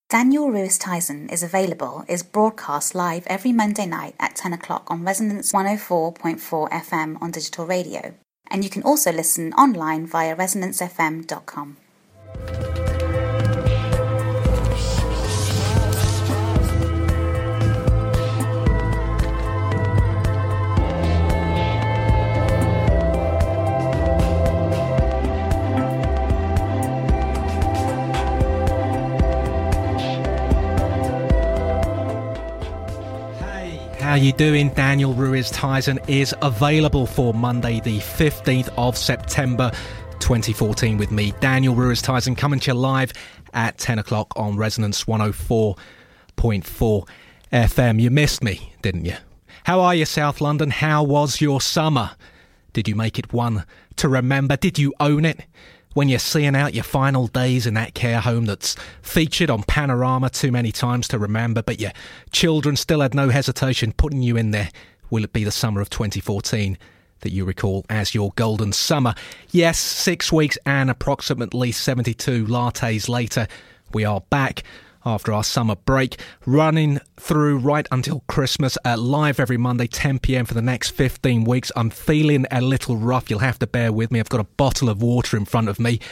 Daniel Lewis Tyson is broadcast live every Monday night at 10 o'clock on Resonance 104.4 FM on digital radio. And you can also listen online via resonancefm.com. How you doing? Daniel Ruiz Tyson is available for Monday the 15th of September 2014 with me, Daniel Ruiz Tyson, coming to you live at 10 o'clock on Resonance 104.4 FM. You missed me, didn't you? How are you, South London? How was your summer? Did you make it one to remember? Did you own it? When you're seeing out your final days in that care home that's featured on Panorama too many times to remember, but your children still had no hesitation putting you in there. Will it be the summer of 2014 that you recall as your golden summer? Yes, 6 weeks and approximately 72 lattes later, we are back after our summer break, running through right until Christmas, live every Monday, 10 p.m. for the next 15 weeks. I'm feeling a little rough. You'll have to bear with me. I've got a bottle of water in front of me.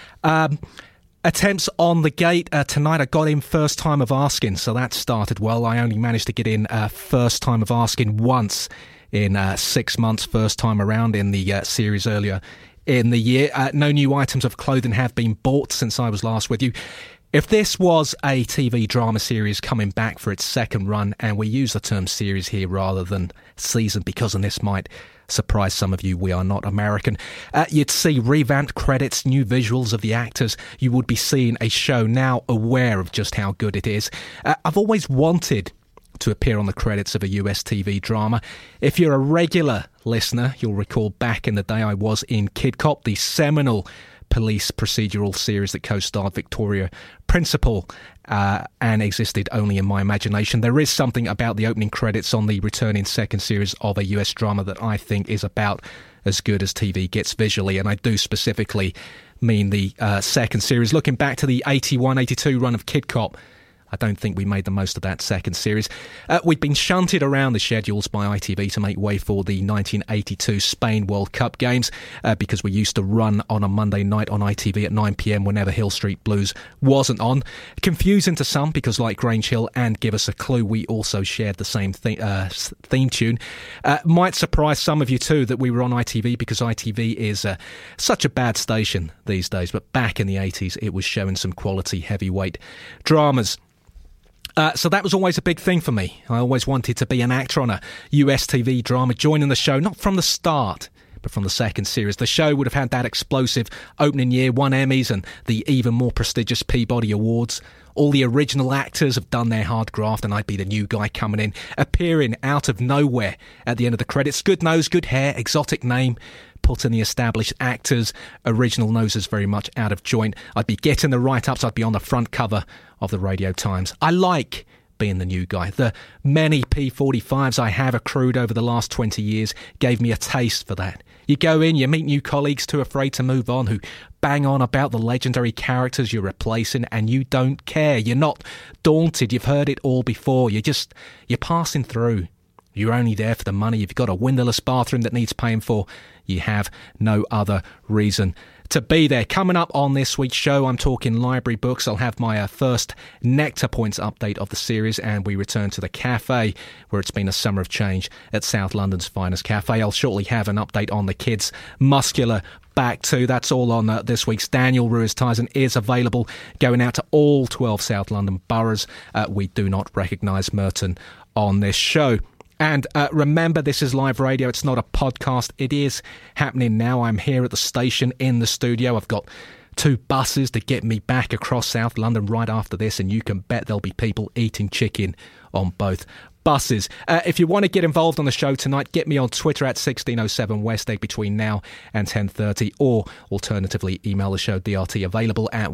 Attempts on the gate. Tonight I got in first time of asking, so that started well. I only managed to get in first time of asking once in 6 months, first time around in the series earlier in the year. No new items of clothing have been bought since I was last with you. If this was a TV drama series coming back for its second run, and we use the term series here rather than season because, and this might surprise some of you, we are not American, you'd see revamped credits, new visuals of the actors. You would be seeing a show now aware of just how good it is. I've always wanted to appear on the credits of a US TV drama. If you're a regular listener, you'll recall back in the day I was in Kid Cop, the seminal police procedural series that co-starred Victoria Principal and existed only in my imagination. There is something about the opening credits on the returning second series of a US drama that I think is about as good as TV gets visually, and I do specifically mean the second series. Looking back to the 81-82 run of Kid Cop, I don't think we made the most of that second series. We'd been shunted around the schedules by ITV to make way for the 1982 Spain World Cup games because we used to run on a Monday night on ITV at 9 p.m. whenever Hill Street Blues wasn't on. Confusing to some because, like Grange Hill and Give Us a Clue, we also shared the same theme tune. Might surprise some of you too that we were on ITV because ITV is such a bad station these days, but back in the 80s it was showing some quality heavyweight dramas. So that was always a big thing for me. I always wanted to be an actor on a US TV drama, joining the show, not from the start, but from the second series. The show would have had that explosive opening year, won Emmys and the even more prestigious Peabody Awards. All the original actors have done their hard graft, and I'd be the new guy coming in, appearing out of nowhere at the end of the credits. Good nose, good hair, exotic name. Put in the established actors, original noses very much out of joint. I'd be getting the write-ups, I'd be on the front cover of the Radio Times. I like being the new guy. The many P45s I have accrued over the last 20 years gave me a taste for that. You go in, you meet new colleagues too afraid to move on who bang on about the legendary characters you're replacing, and you don't care. You're not daunted. You've heard it all before. You're passing through. You're only there for the money. You've got a windowless bathroom that needs paying for. You have no other reason to be there. Coming up on this week's show, I'm talking library books. I'll have my first Nectar Points update of the series, and we return to the cafe, where it's been a summer of change at South London's finest cafe. I'll shortly have an update on the kids' muscular back too. That's all on this week's Daniel Ruiz Tyson is available, going out to all 12 South London boroughs. We do not recognise Merton on this show. And remember, this is live radio. It's not a podcast. It is happening now. I'm here at the station in the studio. I've got 2 buses to get me back across South London right after this, and you can bet there'll be people eating chicken on both buses. If you want to get involved on the show tonight, get me on Twitter at 1607 West Egg between now and 10:30, or alternatively email the show, DRT, available at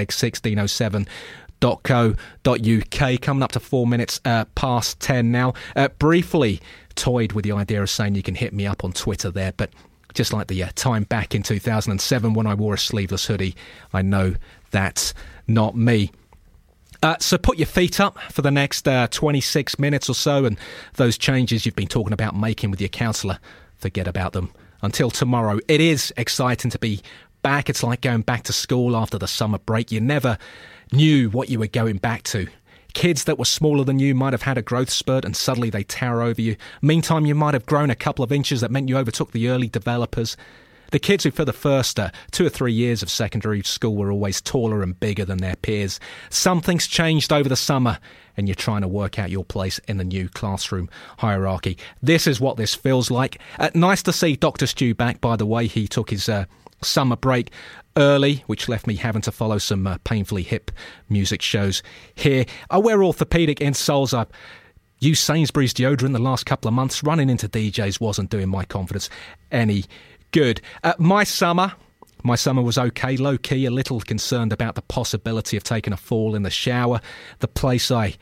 westegg1607.co.uk. Coming up to 4 minutes past 10 now. Briefly toyed with the idea of saying you can hit me up on Twitter there, but just like the time back in 2007 when I wore a sleeveless hoodie, I know that's not me. So put your feet up for the next 26 minutes or so, and those changes you've been talking about making with your counsellor, forget about them. Until tomorrow, it is exciting to be back. It's like going back to school after the summer break. You never knew what you were going back to. Kids that were smaller than you might have had a growth spurt and suddenly they tower over you. Meantime, you might have grown a couple of inches that meant you overtook the early developers. The kids who for the first 2 or 3 years of secondary school were always taller and bigger than their peers. Something's changed over the summer and you're trying to work out your place in the new classroom hierarchy. This is what this feels like. Nice to see Dr. Stu back, by the way. He took his summer break early, which left me having to follow some painfully hip music shows here. I wear orthopaedic insoles. I've used Sainsbury's deodorant the last couple of months. Running into DJs wasn't doing my confidence any good. My summer was okay, low-key, a little concerned about the possibility of taking a fall in the shower. The place I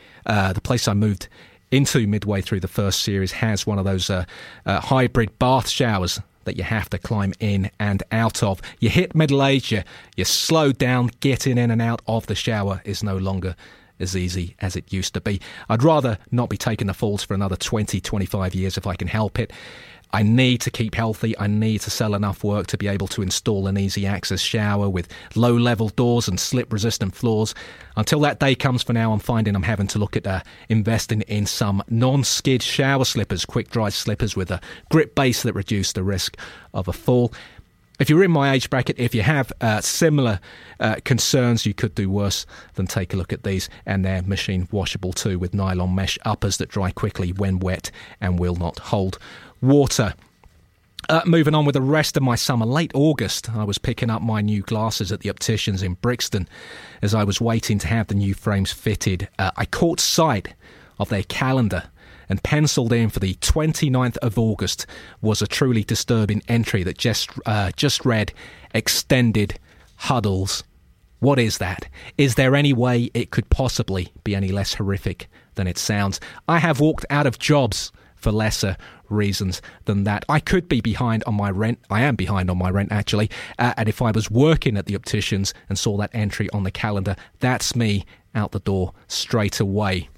moved into midway through the first series has one of those hybrid bath showers that you have to climb in and out of. You hit middle age, you slow down. Getting in and out of the shower is no longer as easy as it used to be. I'd rather not be taking the falls for another 20, 25 years if I can help it. I need to keep healthy. I need to sell enough work to be able to install an easy access shower with low-level doors and slip-resistant floors. Until that day comes, for now, I'm finding I'm having to look at investing in some non-skid shower slippers, quick-dry slippers with a grip base that reduce the risk of a fall. If you're in my age bracket, if you have similar concerns, you could do worse than take a look at these. And they're machine washable too, with nylon mesh uppers that dry quickly when wet and will not hold water. Moving on with the rest of my summer. Late August, I was picking up my new glasses at the opticians in Brixton. As I was waiting to have the new frames fitted, I caught sight of their calendar, and penciled in for the 29th of August was a truly disturbing entry that just read, extended huddles. What is that? Is there any way it could possibly be any less horrific than it sounds? I have walked out of jobs for lesser reasons than that. I could be behind on my rent. I am behind on my rent, actually. And if I was working at the opticians and saw that entry on the calendar, that's me out the door straight away.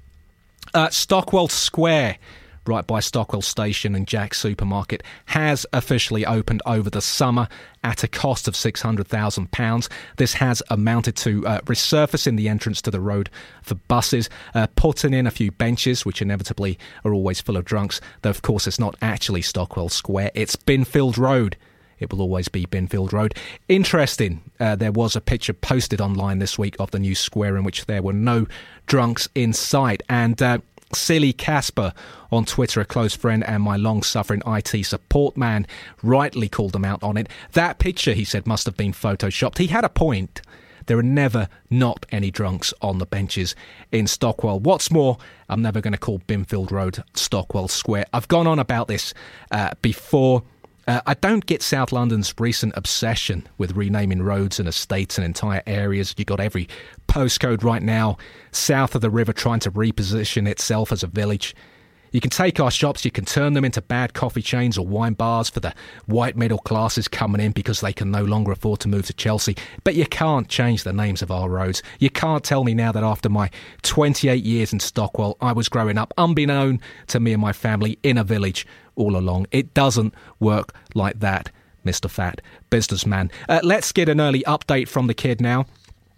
Stockwell Square, right by Stockwell Station and Jack's Supermarket, has officially opened over the summer at a cost of £600,000. This has amounted to resurfacing the entrance to the road for buses, putting in a few benches, which inevitably are always full of drunks, though of course it's not actually Stockwell Square, it's Binfield Road. It will always be Binfield Road. Interesting, there was a picture posted online this week of the new square in which there were no drunks in sight. And Silly Casper on Twitter, a close friend and my long-suffering IT support man, rightly called them out on it. That picture, he said, must have been photoshopped. He had a point. There are never not any drunks on the benches in Stockwell. What's more, I'm never going to call Binfield Road Stockwell Square. I've gone on about this before. I don't get South London's recent obsession with renaming roads and estates and entire areas. You've got every postcode right now south of the river trying to reposition itself as a village. You can take our shops, you can turn them into bad coffee chains or wine bars for the white middle classes coming in because they can no longer afford to move to Chelsea. But you can't change the names of our roads. You can't tell me now that after my 28 years in Stockwell, I was growing up unbeknown to me and my family in a village all along. It doesn't work like that, Mr. Fat Businessman. Let's get an early update from the kid now.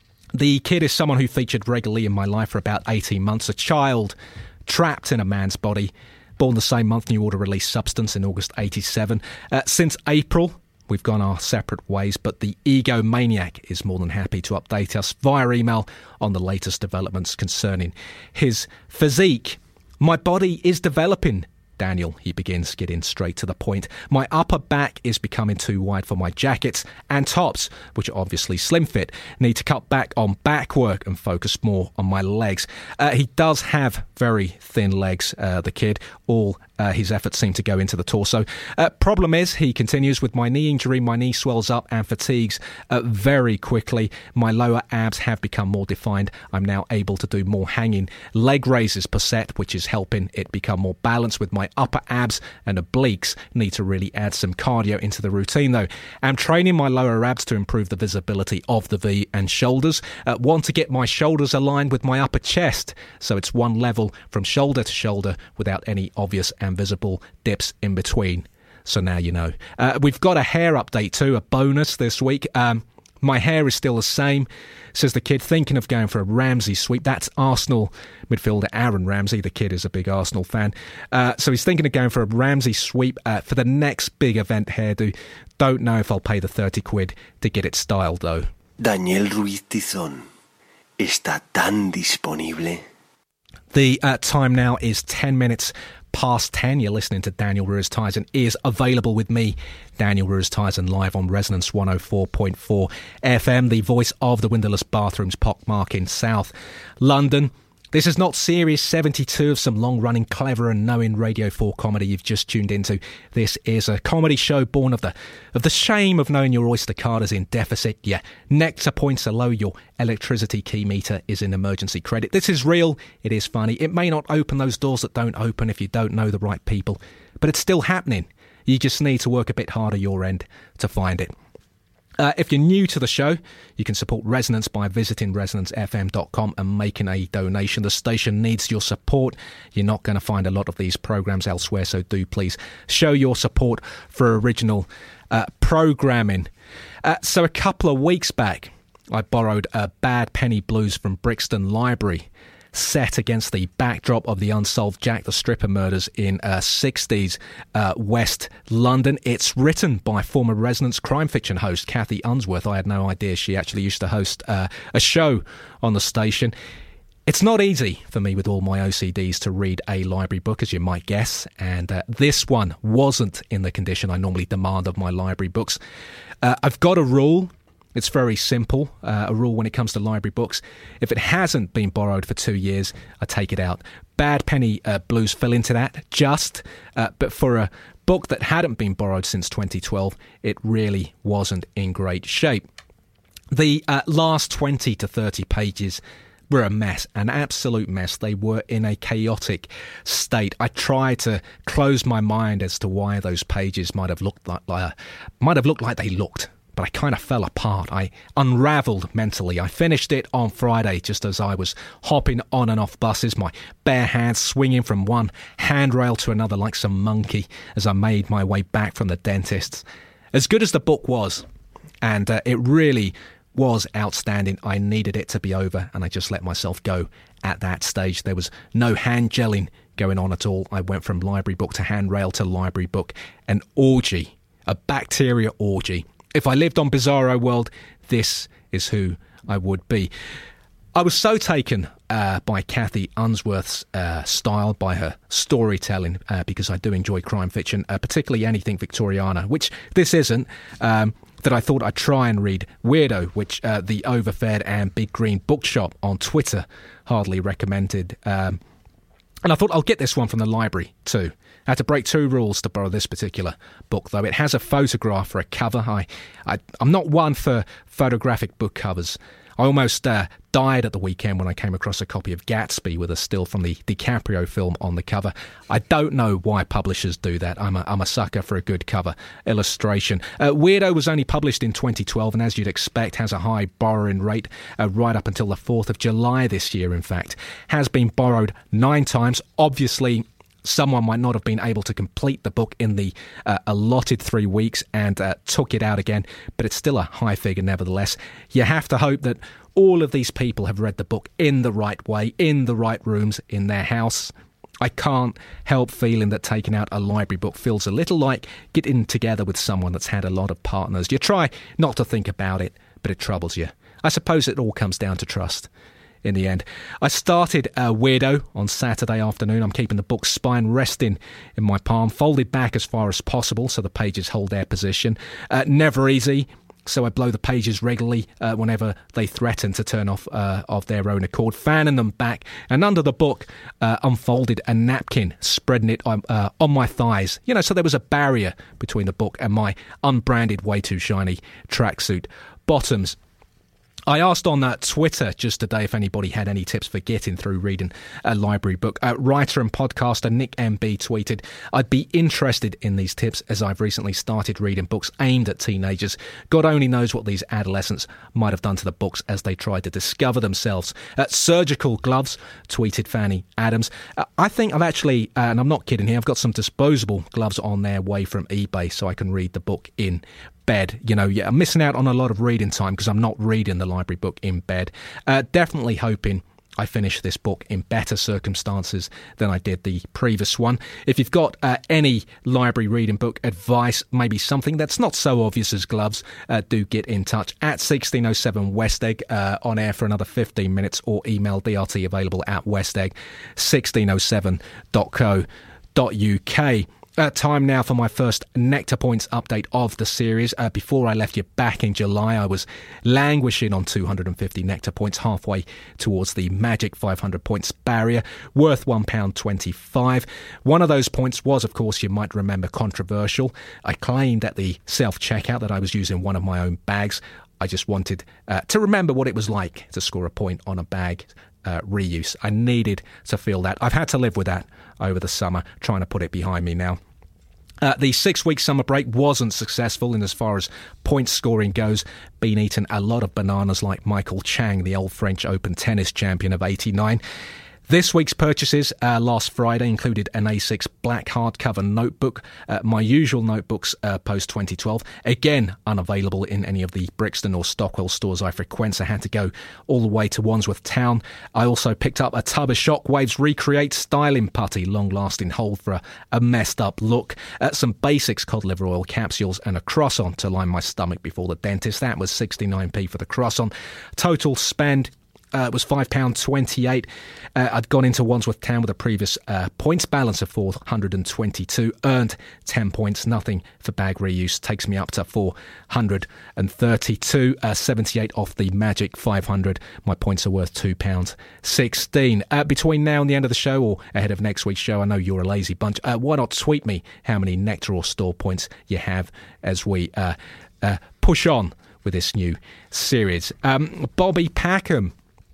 The kid is someone who featured regularly in my life for about 18 months, a child trapped in a man's body, born the same month New Order released Substance in August 87. Since April, we've gone our separate ways, but the egomaniac is more than happy to update us via email on the latest developments concerning his physique. My body is developing, Daniel, he begins, getting straight to the point. My upper back is becoming too wide for my jackets and tops, which are obviously slim fit. Need to cut back on back work and focus more on my legs. He does have very thin legs, the kid, all his efforts seem to go into the torso. Problem is, he continues, with my knee injury, my knee swells up and fatigues very quickly. My lower abs have become more defined. I'm now able to do more hanging leg raises per set, which is helping it become more balanced. With my upper abs and obliques, need to really add some cardio into the routine though. I'm training my lower abs to improve the visibility of the V and shoulders. Want to get my shoulders aligned with my upper chest, so it's one level from shoulder to shoulder without any obvious and visible dips in between. So now you know. We've got a hair update too, a bonus this week. My hair is still the same, says the kid, thinking of going for a Ramsey sweep. That's Arsenal midfielder Aaron Ramsey. The kid is a big Arsenal fan. So he's thinking of going for a Ramsey sweep for the next big event hairdo. Don't know if I'll pay the 30 quid to get it styled though. Daniel Ruiz Tizón está tan disponible. The time now is 10 minutes past 10. You're listening to Daniel Ruiz Tizón is available with me, Daniel Ruiz Tizón, live on Resonance 104.4 FM, the voice of the Windowless Bathrooms pockmark in South London. This is not Series 72 of some long-running, clever and knowing Radio 4 comedy you've just tuned into. This is a comedy show born of the shame of knowing your Oyster card is in deficit, your nectar points are low, your electricity key meter is in emergency credit. This is real, it is funny. It may not open those doors that don't open if you don't know the right people, but it's still happening. You just need to work a bit harder your end to find it. If you're new to the show, you can support Resonance by visiting resonancefm.com and making a donation. The station needs your support. You're not going to find a lot of these programmes elsewhere, so do please show your support for original programming. So a couple of weeks back, I borrowed Bad Penny Blues from Brixton Library, set against the backdrop of the unsolved Jack the Stripper murders in 60s West London. It's written by former Resonance crime fiction host Cathy Unsworth. I had no idea she actually used to host a show on the station. It's not easy for me with all my OCDs to read a library book, as you might guess, and this one wasn't in the condition I normally demand of my library books. I've got a rule. It's very simple, a rule when it comes to library books. If it hasn't been borrowed for 2 years, I take it out. Bad Penny Blues fell into that, but for a book that hadn't been borrowed since 2012, it really wasn't in great shape. The last 20 to 30 pages were a mess, an absolute mess. They were in a chaotic state. I tried to close my mind as to why those pages might have looked like they looked. But I kind of fell apart. I unravelled mentally. I finished it on Friday just as I was hopping on and off buses, my bare hands swinging from one handrail to another like some monkey as I made my way back from the dentist's. As good as the book was, and it really was outstanding, I needed it to be over, and I just let myself go at that stage. There was no hand gelling going on at all. I went from library book to handrail to library book. An orgy, a bacteria orgy. If I lived on Bizarro World, this is who I would be. I was so taken by Cathy Unsworth's style, by her storytelling, because I do enjoy crime fiction, particularly anything Victoriana, which this isn't, that I thought I'd try and read Weirdo, which the Overfed and Big Green Bookshop on Twitter hardly recommended. And I thought I'll get this one from the library too. I had to break 2 rules to borrow this particular book, though. It has a photograph for a cover. I'm not one for photographic book covers. I almost died at the weekend when I came across a copy of Gatsby with a still from the DiCaprio film on the cover. I don't know why publishers do that. I'm a sucker for a good cover illustration. Weirdo was only published in 2012 and, as you'd expect, has a high borrowing rate right up until the 4th of July this year, in fact. Has been borrowed 9 times. Obviously, someone might not have been able to complete the book in the allotted 3 weeks and took it out again, but it's still a high figure nevertheless. You have to hope that all of these people have read the book in the right way, in the right rooms, in their house. I can't help feeling that taking out a library book feels a little like getting together with someone that's had a lot of partners. You try not to think about it, but it troubles you. I suppose it all comes down to trust. In the end, I started Weirdo on Saturday afternoon. I'm keeping the book's spine resting in my palm, folded back as far as possible so the pages hold their position. Never easy. so I blow the pages regularly whenever they threaten to turn off of their own accord, fanning them back, and under the book unfolded a napkin, spreading it on my thighs, so there was a barrier between the book and my unbranded, way too shiny tracksuit bottoms. I asked on Twitter just today if anybody had any tips for getting through reading a library book. Writer and podcaster Nick MB tweeted, "I'd be interested in these tips as I've recently started reading books aimed at teenagers. God only knows what these adolescents might have done to the books as they tried to discover themselves." Surgical gloves, tweeted Fanny Adams. I think I've actually, and I'm not kidding here, I've got some disposable gloves on their way from eBay so I can read the book in bed. I'm missing out on a lot of reading time because I'm not reading the library book in bed. Definitely hoping I finish this book in better circumstances than I did the previous one. If you've got any library reading book advice, maybe something that's not so obvious as gloves, do get in touch at 1607 West Egg, on air for another 15 minutes, or email DRT, available at westegg1607.co.uk. Time now for my first Nectar Points update of the series. Before I left you back in July, I was languishing on 250 Nectar Points, halfway towards the magic 500 points barrier, worth £1.25. One of those points was, of course, you might remember, controversial. I claimed at the self-checkout that I was using one of my own bags. I just wanted to remember what it was like to score a point on a bag reuse. I needed to feel that. I've had to live with that over the summer, trying to put it behind me now. The 6-week summer break wasn't successful in as far as point scoring goes. Been eating a lot of bananas like Michael Chang, the old French Open tennis champion of '89. This week's purchases last Friday included an A6 black hardcover notebook, my usual notebooks post 2012, again unavailable in any of the Brixton or Stockwell stores I frequent, so I had to go all the way to Wandsworth Town. I also picked up a tub of Shockwaves Recreate styling putty, long-lasting hold for a messed up look, some basics cod liver oil capsules, and a croissant to line my stomach before the dentist. That was 69p for the croissant. Total spend was £5.28. I'd gone into Wandsworth Town with a previous points balance of 422, earned 10 points, nothing for bag reuse, takes me up to 432, 78 off the magic 500. My points are worth £2.16. Between now and the end of the show, or ahead of next week's show, I know you're a lazy bunch, why not tweet me how many Nectar or store points you have as we push on with this new series. Bobby Packham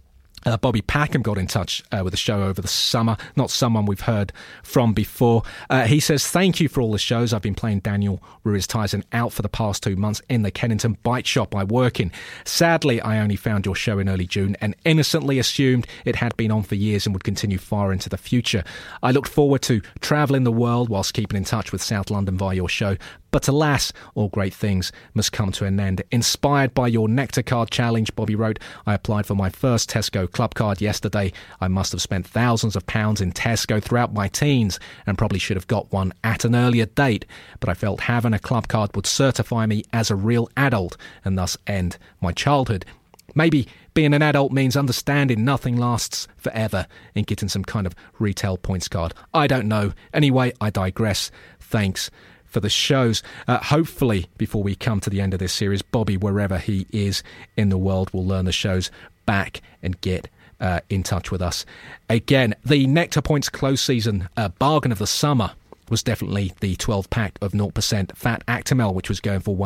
got in touch with the show over the summer, not someone we've heard from before. He says, "Thank you for all the shows. I've been playing Daniel Ruiz-Tyson out for the past 2 months in the Kennington bike shop I work in. Sadly, I only found your show in early June and innocently assumed it had been on for years and would continue far into the future. I looked forward to travelling the world whilst keeping in touch with South London via your show. But alas, all great things must come to an end. Inspired by your Nectar Card Challenge," Bobby wrote, "I applied for my first Tesco Club Card yesterday. I must have spent thousands of pounds in Tesco throughout my teens and probably should have got one at an earlier date. But I felt having a club card would certify me as a real adult and thus end my childhood. Maybe being an adult means understanding nothing lasts forever and getting some kind of retail points card. I don't know. Anyway, I digress. Thanks for the shows." Hopefully, before we come to the end of this series, Bobby, wherever he is in the world, will learn the shows back and get in touch with us again. The Nectar Points close season bargain of the summer was definitely the 12-pack of 0% Fat Actimel, which was going for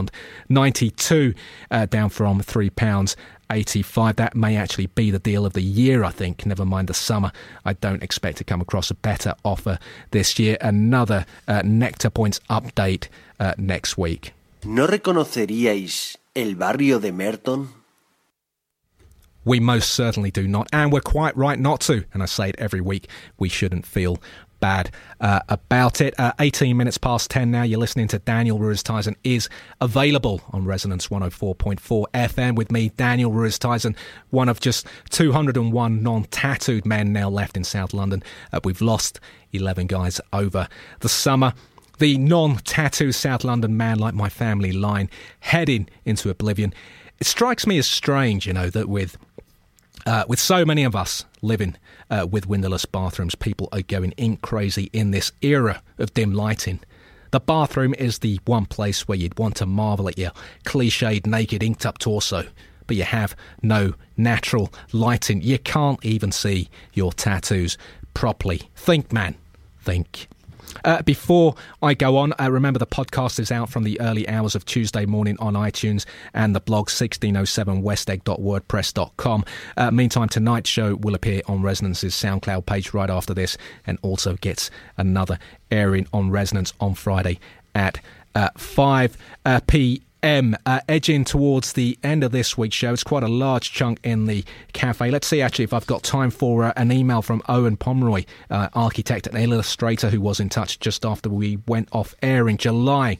£1.92, down from £3.85. That may actually be the deal of the year, I think. Never mind the summer. I don't expect to come across a better offer this year. Another Nectar Points update next week. ¿No reconoceríais el barrio de Merton? We most certainly do not, and we're quite right not to. And I say it every week, we shouldn't feel bad about it. 18 minutes past 10 now. You're listening to Daniel Ruiz-Tyson is available on Resonance 104.4 FM with me, Daniel Ruiz-Tyson, one of just 201 non-tattooed men now left in South London. We've lost 11 guys over the summer. The non-tattoo South London man like my family line heading into oblivion. It strikes me as strange, that with so many of us living with windowless bathrooms, people are going ink crazy in this era of dim lighting. The bathroom is the one place where you'd want to marvel at your cliched, naked, inked-up torso, but you have no natural lighting. You can't even see your tattoos properly. Think, man. Think. Before I go on, remember the podcast is out from the early hours of Tuesday morning on iTunes and the blog 1607westegg.wordpress.com. Meantime, tonight's show will appear on Resonance's SoundCloud page right after this, and also gets another airing on Resonance on Friday at 5 p.m. Edging towards the end of this week's show. It's quite a large chunk in the cafe. Let's see actually if I've got time for an email from Owen Pomeroy, architect and illustrator, who was in touch just after we went off air in July.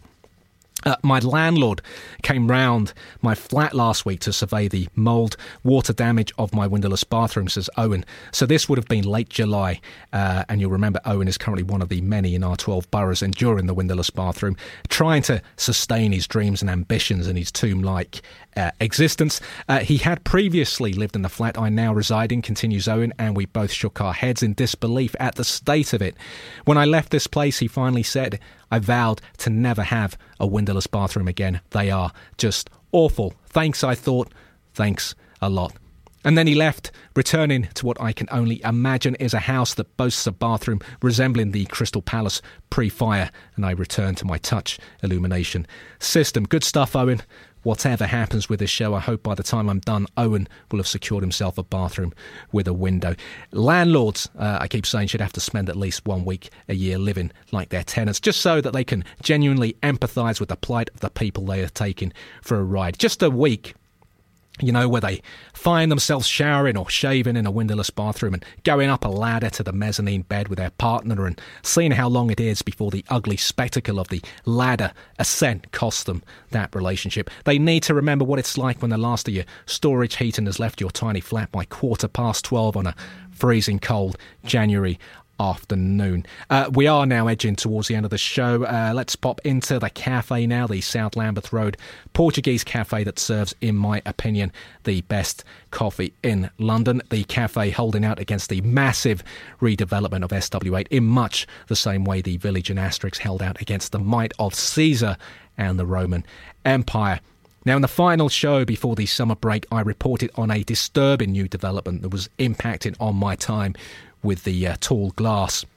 My landlord came round my flat last week to survey the mould water damage of my windowless bathroom, says Owen. So this would have been late July, and you'll remember Owen is currently one of the many in our 12 boroughs enduring the windowless bathroom, trying to sustain his dreams and ambitions in his tomb-like existence. He had previously lived in the flat I now reside in, continues Owen, and we both shook our heads in disbelief at the state of it. When I left this place, he finally said, I vowed to never have a windowless bathroom again. They are just awful. Thanks, I thought. Thanks a lot. And then he left, returning to what I can only imagine is a house that boasts a bathroom resembling the Crystal Palace pre-fire, and I returned to my touch illumination system. Good stuff, Owen. Whatever happens with this show, I hope by the time I'm done, Owen will have secured himself a bathroom with a window. Landlords, I keep saying, should have to spend at least 1 week a year living like their tenants, just so that they can genuinely empathise with the plight of the people they are taking for a ride. Just a week, you know, where they find themselves showering or shaving in a windowless bathroom and going up a ladder to the mezzanine bed with their partner and seeing how long it is before the ugly spectacle of the ladder ascent costs them that relationship. They need to remember what it's like when the last of your storage heating has left your tiny flat by 12:15 on a freezing cold January afternoon. We are now edging towards the end of the show. Let's pop into the cafe now, the South Lambeth Road Portuguese cafe that serves, in my opinion, the best coffee in London. The cafe holding out against the massive redevelopment of SW8 in much the same way the Village and Asterix held out against the might of Caesar and the Roman Empire. Now, in the final show before the summer break, I reported on a disturbing new development that was impacting on my time with the tall glass.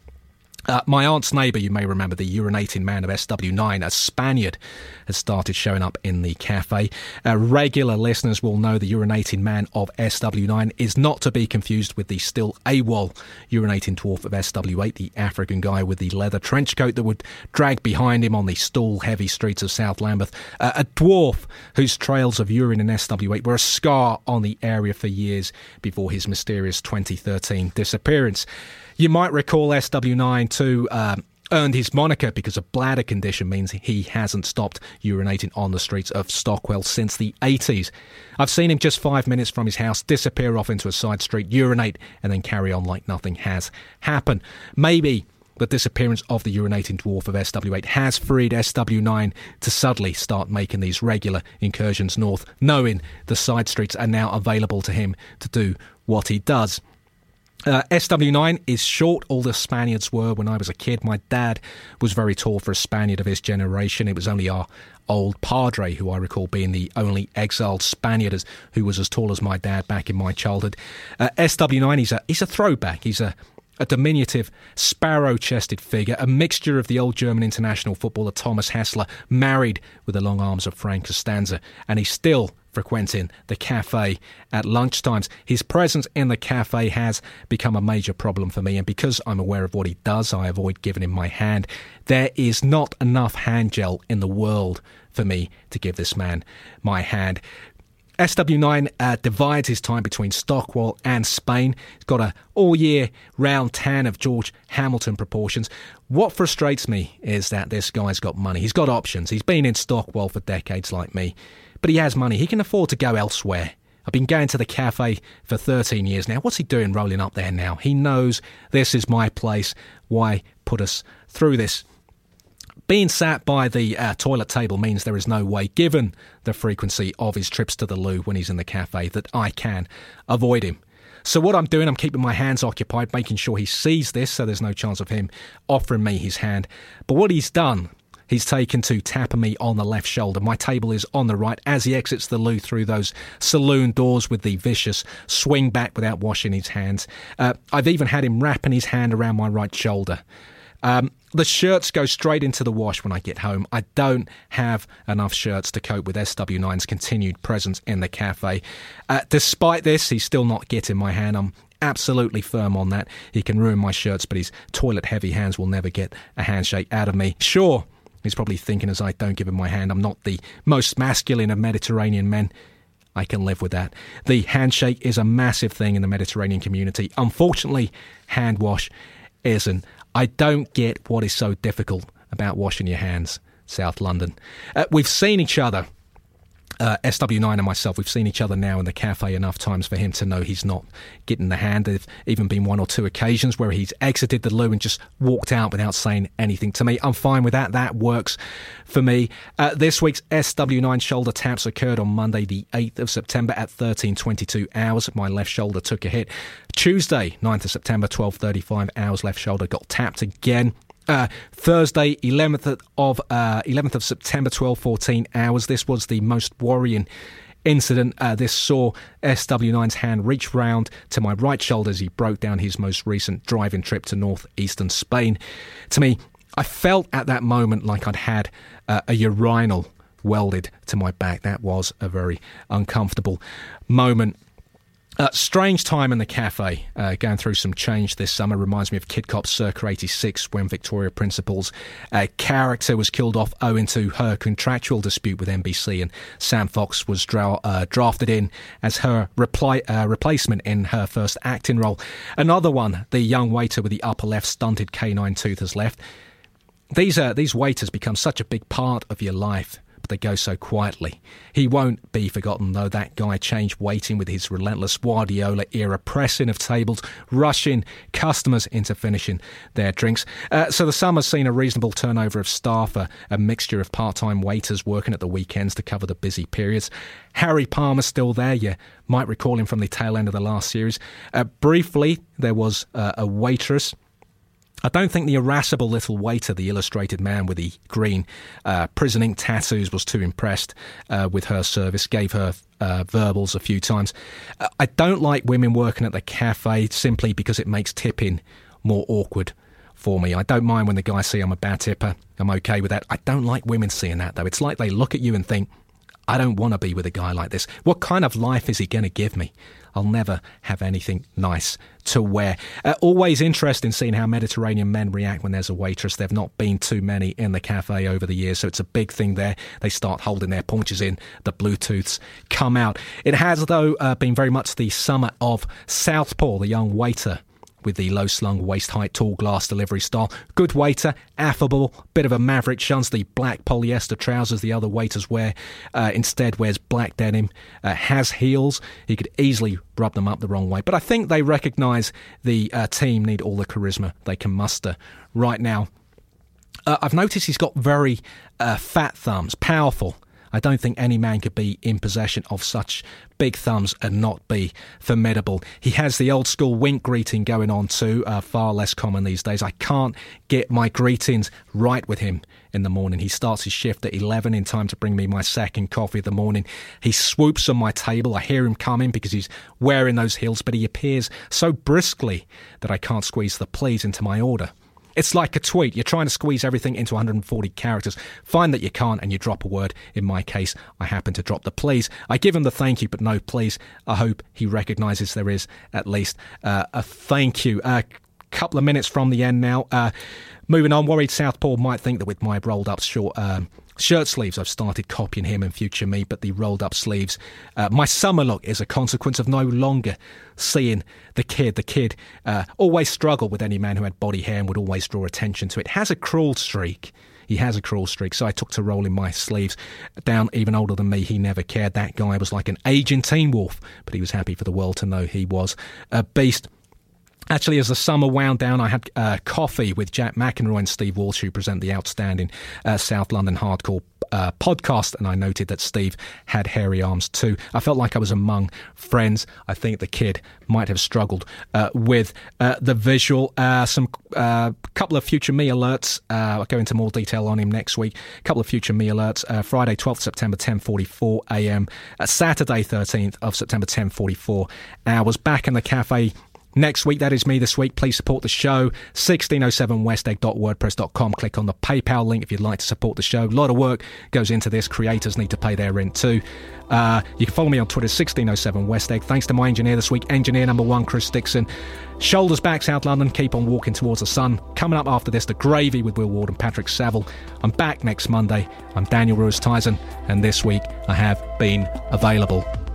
My aunt's neighbour, you may remember, the urinating man of SW9, a Spaniard, has started showing up in the cafe. Regular listeners will know the urinating man of SW9 is not to be confused with the still AWOL urinating dwarf of SW8, the African guy with the leather trench coat that would drag behind him on the stool-heavy streets of South Lambeth. A dwarf whose trails of urine in SW8 were a scar on the area for years before his mysterious 2013 disappearance. You might recall SW9 too earned his moniker because a bladder condition means he hasn't stopped urinating on the streets of Stockwell since the 80s. I've seen him just 5 minutes from his house disappear off into a side street, urinate, and then carry on like nothing has happened. Maybe the disappearance of the urinating dwarf of SW8 has freed SW9 to suddenly start making these regular incursions north, knowing the side streets are now available to him to do what he does. SW9 is short. All the Spaniards were when I was a kid. My dad was very tall for a Spaniard of his generation. It was only our old padre, who I recall being the only exiled Spaniard who was as tall as my dad back in my childhood. SW9, he's a throwback. He's a diminutive, sparrow-chested figure, a mixture of the old German international footballer Thomas Hessler, married with the long arms of Frank Costanza, and he's still frequenting the cafe at lunchtimes. His presence in the cafe has become a major problem for me, and because I'm aware of what he does, I avoid giving him my hand. There is not enough hand gel in the world for me to give this man my hand. SW9 divides his time between Stockwell and Spain. He's got a all-year-round tan of George Hamilton proportions. What frustrates me is that this guy's got money. He's got options. He's been in Stockwell for decades like me. But he has money. He can afford to go elsewhere. I've been going to the cafe for 13 years now. What's he doing rolling up there now? He knows this is my place. Why put us through this? Being sat by the toilet table means there is no way, given the frequency of his trips to the loo when he's in the cafe, that I can avoid him. So what I'm doing, I'm keeping my hands occupied, making sure he sees this so there's no chance of him offering me his hand. But what he's done he's taken to tapping me on the left shoulder. My table is on the right as he exits the loo through those saloon doors with the vicious swing back without washing his hands. I've even had him wrapping his hand around my right shoulder. The shirts go straight into the wash when I get home. I don't have enough shirts to cope with SW9's continued presence in the cafe. Despite this, he's still not getting my hand. I'm absolutely firm on that. He can ruin my shirts, but his toilet-heavy hands will never get a handshake out of me. Sure, he's probably thinking as I don't give him my hand, I'm not the most masculine of Mediterranean men. I can live with that. The handshake is a massive thing in the Mediterranean community. Unfortunately, hand wash isn't. I don't get what is so difficult about washing your hands, South London. We've seen each other, SW9 and myself, we've seen each other now in the cafe enough times for him to know he's not getting the hand. There've even been one or two occasions where he's exited the loo and just walked out without saying anything to me. I'm fine with that. That works for me. This week's SW9 shoulder taps occurred on Monday the 8th of September at 13:22 hours. My left shoulder took a hit. Tuesday, 9th of September, 12:35 hours, left shoulder got tapped again. Thursday, 11th of September, 12:14 hours. This was the most worrying incident. This saw SW9's hand reach round to my right shoulder as he broke down his most recent driving trip to northeastern Spain. To me, I felt at that moment like I'd had a urinal welded to my back. That was a very uncomfortable moment. Strange time in the cafe, going through some change this summer. Reminds me of Kid Cop Circa 86 when Victoria Principal's character was killed off owing to her contractual dispute with NBC, and Sam Fox was drafted in as her replacement in her first acting role. Another one, the young waiter with the upper left stunted canine tooth has left. These waiters become such a big part of your life. They go so quietly. He won't be forgotten, though. That guy changed waiting with his relentless Guardiola-era pressing of tables, rushing customers into finishing their drinks. So the summer's seen a reasonable turnover of staff, a mixture of part-time waiters working at the weekends to cover the busy periods. Harry Palmer's still there. You might recall him from the tail end of the last series. Briefly, there was a waitress. I don't think the irascible little waiter, the illustrated man with the green prison ink tattoos, was too impressed with her service, gave her verbals a few times. I don't like women working at the cafe simply because it makes tipping more awkward for me. I don't mind when the guys see I'm a bad tipper. I'm okay with that. I don't like women seeing that, though. It's like they look at you and think, I don't want to be with a guy like this. What kind of life is he going to give me? I'll never have anything nice to wear. Always interested in seeing how Mediterranean men react when there's a waitress. There have not been too many in the cafe over the years, so it's a big thing there. They start holding their paunches in, the Bluetooths come out. It has, though, been very much the summer of Southpaw, the young waiter with the low-slung, waist-height, tall glass delivery style. Good waiter, affable, bit of a maverick, shuns the black polyester trousers the other waiters wear. Instead wears black denim, has heels. He could easily rub them up the wrong way. But I think they recognise the team need all the charisma they can muster right now. I've noticed he's got very fat thumbs, powerful. I don't think any man could be in possession of such big thumbs and not be formidable. He has the old school wink greeting going on too, far less common these days. I can't get my greetings right with him in the morning. He starts his shift at 11 in time to bring me my second coffee of the morning. He swoops on my table. I hear him coming because he's wearing those heels, but he appears so briskly that I can't squeeze the please into my order. It's like a tweet. You're trying to squeeze everything into 140 characters. Find that you can't and you drop a word. In my case, I happen to drop the please. I give him the thank you, but no please. I hope he recognises there is at least a thank you. Couple of minutes from the end now. Moving on, worried Southpaw might think that with my rolled up shirt sleeves, I've started copying him and future me, but the rolled up sleeves, my summer look is a consequence of no longer seeing the kid. The kid always struggled with any man who had body hair and would always draw attention to it. Has a cruel streak. He has a cruel streak, so I took to rolling my sleeves down. Even older than me, he never cared. That guy was like an aging Teen Wolf, but he was happy for the world to know he was a beast. Actually, as the summer wound down, I had coffee with Jack McEnroy and Steve Walsh, who present the outstanding South London hardcore podcast, and I noted that Steve had hairy arms too. I felt like I was among friends. I think the kid might have struggled with the visual. Some couple of future me alerts. I'll go into more detail on him next week. A couple of future me alerts. Friday 12th September 10:44 a.m. Saturday 13th of September 10:44 hours. Back in the cafe next week. That is me this week. Please support the show. 1607westegg.wordpress.com. Click on the PayPal link if you'd like to support the show. A lot of work goes into this. Creators need to pay their rent too. You can follow me on Twitter, 1607westegg. Thanks to my engineer this week, engineer number 1, Chris Dixon. Shoulders back, South London. Keep on walking towards the sun. Coming up after this, The Gravy with Will Ward and Patrick Saville. I'm back next Monday. I'm Daniel Ruiz-Tyson, and this week I have been available.